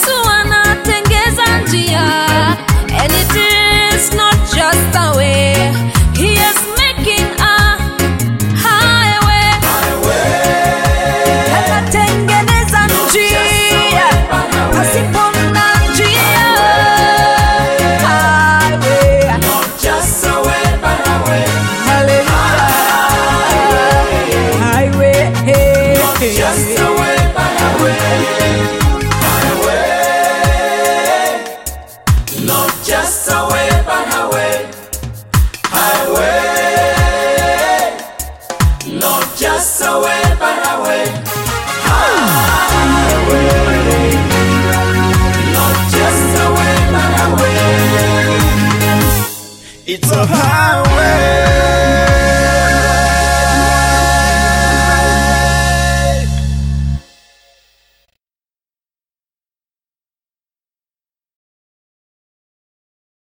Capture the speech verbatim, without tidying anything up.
Yesu anatengeza njia, and it is not just a way. He is making a highway. Anatengeneza njia pasipo na njia. Highway. Not just a way, but a way. Hallelujah. Highway. Not just a way, but a way. Highway. Not just a way, but a way. Highway. Not just a way, but a way. Highway. Not just a way, but a way. It's a highway.